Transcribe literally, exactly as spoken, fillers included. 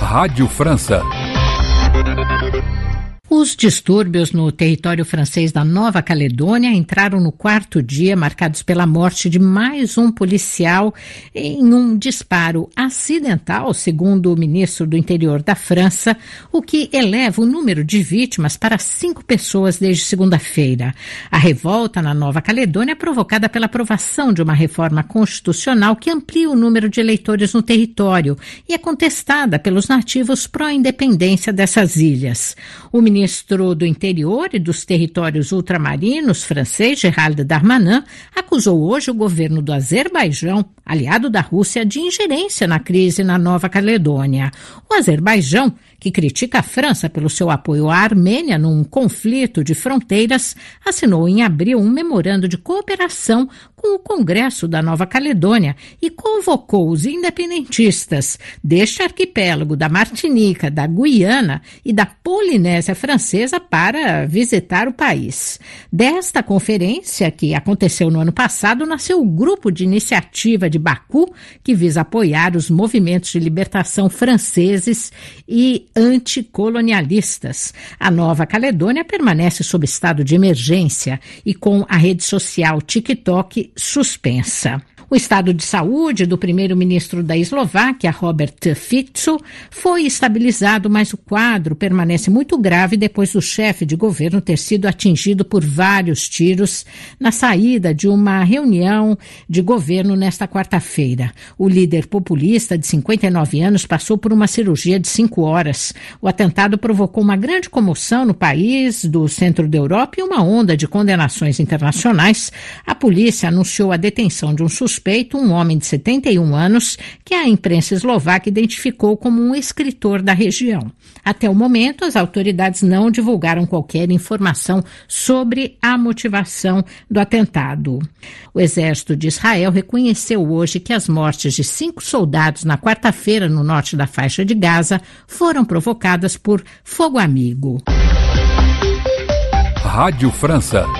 Rádio França. Os distúrbios no território francês da Nova Caledônia entraram no quarto dia, marcados pela morte de mais um policial em um disparo acidental, segundo o ministro do Interior da França, o que eleva o número de vítimas para cinco pessoas desde segunda-feira. A revolta na Nova Caledônia é provocada pela aprovação de uma reforma constitucional que amplia o número de eleitores no território e é contestada pelos nativos pró-independência dessas ilhas. O ministro O ministro do Interior e dos Territórios Ultramarinos francês, Gérald Darmanin, acusou hoje o governo do Azerbaijão, aliado da Rússia, de ingerência na crise na Nova Caledônia. O Azerbaijão, que critica a França pelo seu apoio à Armênia num conflito de fronteiras, assinou em abril um memorando de cooperação com o Congresso da Nova Caledônia e convocou os independentistas deste arquipélago, da Martinica, da Guiana e da Polinésia Francesa para visitar o país. Desta conferência, que aconteceu no ano passado, nasceu o Grupo de Iniciativa de Baku, que visa apoiar os movimentos de libertação franceses e anticolonialistas. A Nova Caledônia permanece sob estado de emergência e com a rede social TikTok suspensa. O estado de saúde do primeiro-ministro da Eslováquia, Robert Fico, foi estabilizado, mas o quadro permanece muito grave depois do chefe de governo ter sido atingido por vários tiros na saída de uma reunião de governo nesta quarta-feira. O líder populista de cinquenta e nove anos passou por uma cirurgia de cinco horas. O atentado provocou uma grande comoção no país do centro da Europa e uma onda de condenações internacionais. A polícia anunciou a detenção de um suspeito, um homem de setenta e um anos, que a imprensa eslovaca identificou como um escritor da região. Até o momento, as autoridades não divulgaram qualquer informação sobre a motivação do atentado. O exército de Israel reconheceu hoje que as mortes de cinco soldados na quarta-feira no norte da faixa de Gaza foram provocadas por fogo amigo. Rádio França.